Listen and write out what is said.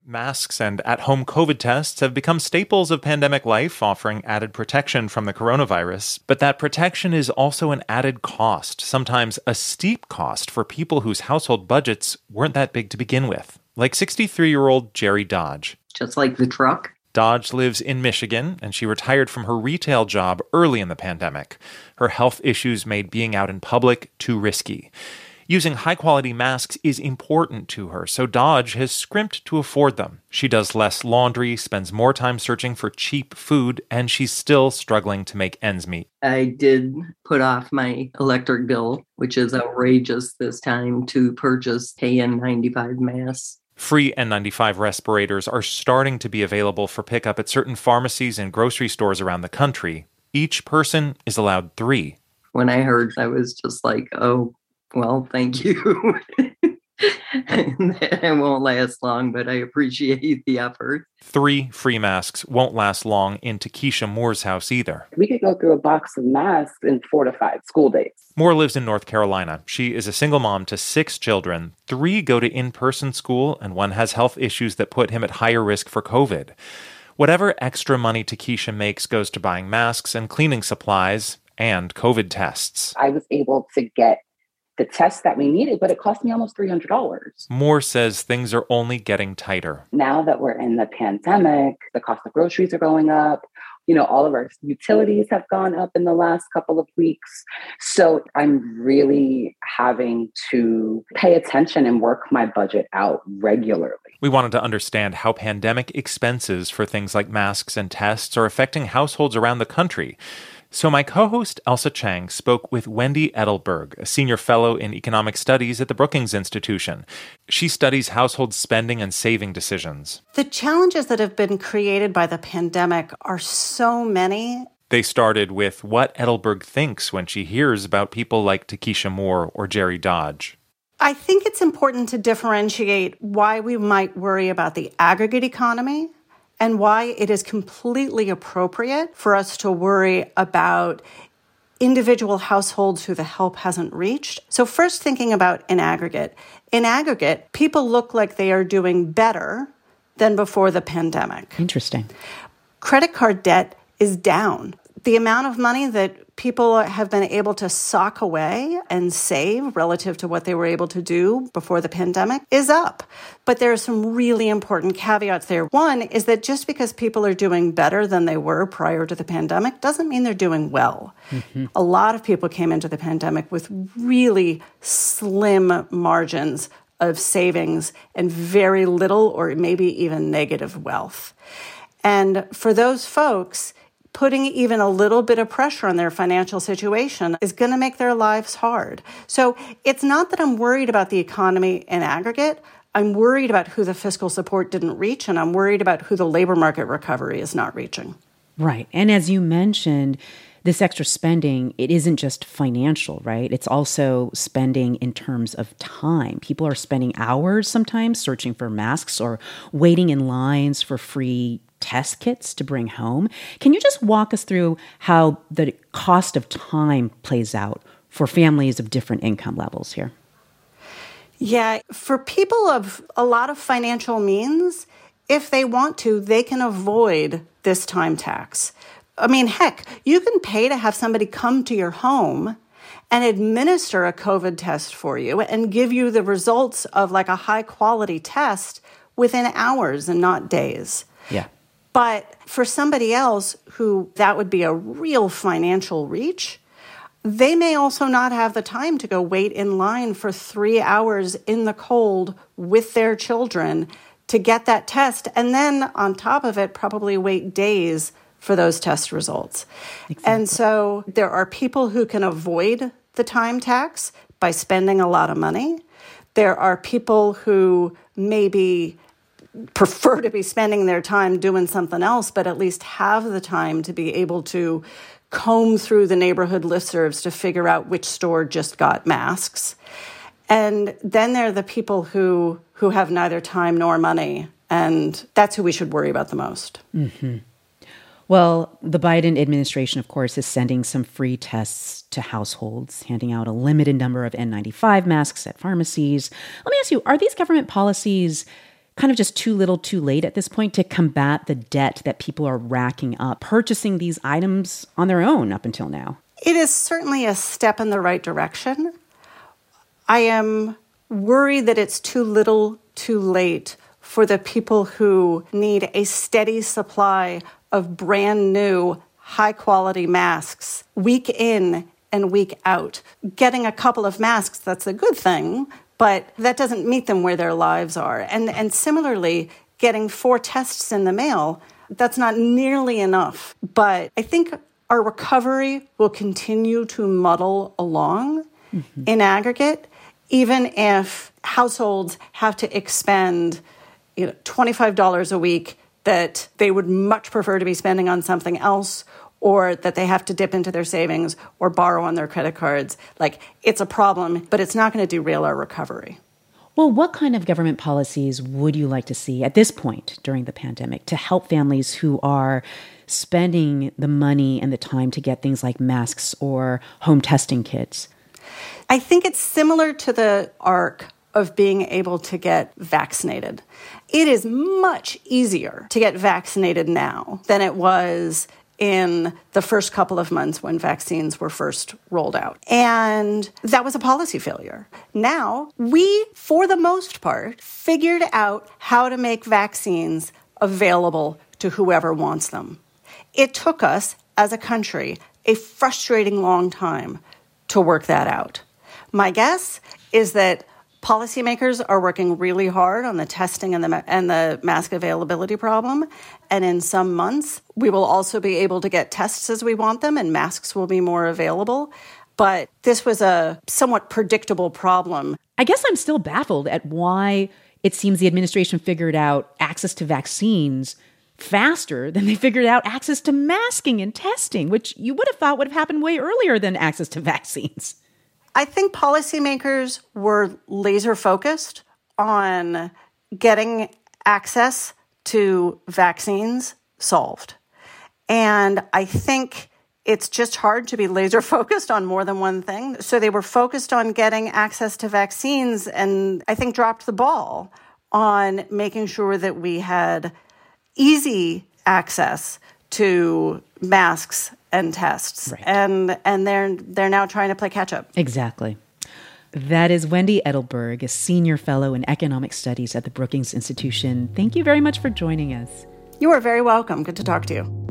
Masks and at-home COVID tests have become staples of pandemic life, offering added protection from the coronavirus. But that protection is also an added cost, sometimes a steep cost for people whose household budgets weren't that big to begin with, like 63-year-old Jerry Dodge. Just like the truck. Dodge lives in Michigan, and she retired from her retail job early in the pandemic. Her health issues made being out in public too risky. Using high-quality masks is important to her, so Dodge has scrimped to afford them. She does less laundry, spends more time searching for cheap food, and she's still struggling to make ends meet. I did put off my electric bill, which is outrageous this time, to purchase KN95 masks. Free N95 respirators are starting to be available for pickup at certain pharmacies and grocery stores around the country. Each person is allowed 3. When I heard, I was just like, oh, well, thank you. It won't last long, but I appreciate the effort. 3 free masks won't last long in Takesha Moore's house either. We could go through a box of masks in 4 to 5 school days. Moore lives in North Carolina. She is a single mom to 6 children. 3 go to in-person school, and 1 has health issues that put him at higher risk for COVID. Whatever extra money Takesha makes goes to buying masks and cleaning supplies and COVID tests. I was able to get the tests that we needed, but it cost me almost $300. Moore says things are only getting tighter. Now that we're in the pandemic, the cost of groceries are going up. All of our utilities have gone up in the last couple of weeks. So I'm really having to pay attention and work my budget out regularly. We wanted to understand how pandemic expenses for things like masks and tests are affecting households around the country. So my co-host Elsa Chang spoke with Wendy Edelberg, a senior fellow in economic studies at the Brookings Institution. She studies household spending and saving decisions. The challenges that have been created by the pandemic are so many. They started with what Edelberg thinks when she hears about people like Takesha Moore or Jerry Dodge. I think it's important to differentiate why we might worry about the aggregate economy and why it is completely appropriate for us to worry about individual households who the help hasn't reached. So first, thinking about in aggregate. In aggregate, people look like they are doing better than before the pandemic. Interesting. Credit card debt is down. The amount of money that people have been able to sock away and save relative to what they were able to do before the pandemic is up. But there are some really important caveats there. One is that just because people are doing better than they were prior to the pandemic doesn't mean they're doing well. Mm-hmm. A lot of people came into the pandemic with really slim margins of savings and very little or maybe even negative wealth. And for those folks, putting even a little bit of pressure on their financial situation is going to make their lives hard. So it's not that I'm worried about the economy in aggregate. I'm worried about who the fiscal support didn't reach, and I'm worried about who the labor market recovery is not reaching. Right. And as you mentioned, this extra spending, it isn't just financial, right? It's also spending in terms of time. People are spending hours sometimes searching for masks or waiting in lines for free test kits to bring home. Can you just walk us through how the cost of time plays out for families of different income levels here? Yeah, for people of a lot of financial means, if they want to, they can avoid this time tax. I mean, heck, you can pay to have somebody come to your home and administer a COVID test for you and give you the results of like a high quality test within hours and not days. Yeah. But for somebody else who that would be a real financial reach, they may also not have the time to go wait in line for 3 hours in the cold with their children to get that test. And then on top of it, probably wait days for those test results. Exactly. And so there are people who can avoid the time tax by spending a lot of money. There are people who maybe prefer to be spending their time doing something else, but at least have the time to be able to comb through the neighborhood listservs to figure out which store just got masks. And then there are the people who have neither time nor money, and that's who we should worry about the most. Mm-hmm. Well, the Biden administration, of course, is sending some free tests to households, handing out a limited number of N95 masks at pharmacies. Let me ask you, are these government policies kind of just too little too late at this point to combat the debt that people are racking up, purchasing these items on their own up until now? It is certainly a step in the right direction. I am worried that it's too little too late for the people who need a steady supply of brand new, high-quality masks week in and week out. Getting a couple of masks, that's a good thing, but that doesn't meet them where their lives are. And similarly, getting 4 tests in the mail, that's not nearly enough. But I think our recovery will continue to muddle along in aggregate, even if households have to expend $25 a week that they would much prefer to be spending on something else, or that they have to dip into their savings or borrow on their credit cards. Like, it's a problem, but it's not going to derail our recovery. Well, what kind of government policies would you like to see at this point during the pandemic to help families who are spending the money and the time to get things like masks or home testing kits? I think it's similar to the arc of being able to get vaccinated. It is much easier to get vaccinated now than it was in the first couple of months when vaccines were first rolled out. And that was a policy failure. Now, we, for the most part, figured out how to make vaccines available to whoever wants them. It took us, as a country, a frustrating long time to work that out. My guess is that policymakers are working really hard on the testing and the mask availability problem. And in some months, we will also be able to get tests as we want them and masks will be more available. But this was a somewhat predictable problem. I guess I'm still baffled at why it seems the administration figured out access to vaccines faster than they figured out access to masking and testing, which you would have thought would have happened way earlier than access to vaccines. I think policymakers were laser focused on getting access to vaccines solved. And I think it's just hard to be laser focused on more than one thing. So they were focused on getting access to vaccines and I think dropped the ball on making sure that we had easy access to masks and tests. Right. And they're now trying to play catch up. Exactly. That is Wendy Edelberg, a senior fellow in economic studies at the Brookings Institution. Thank you very much for joining us. You are very welcome. Good to talk to you.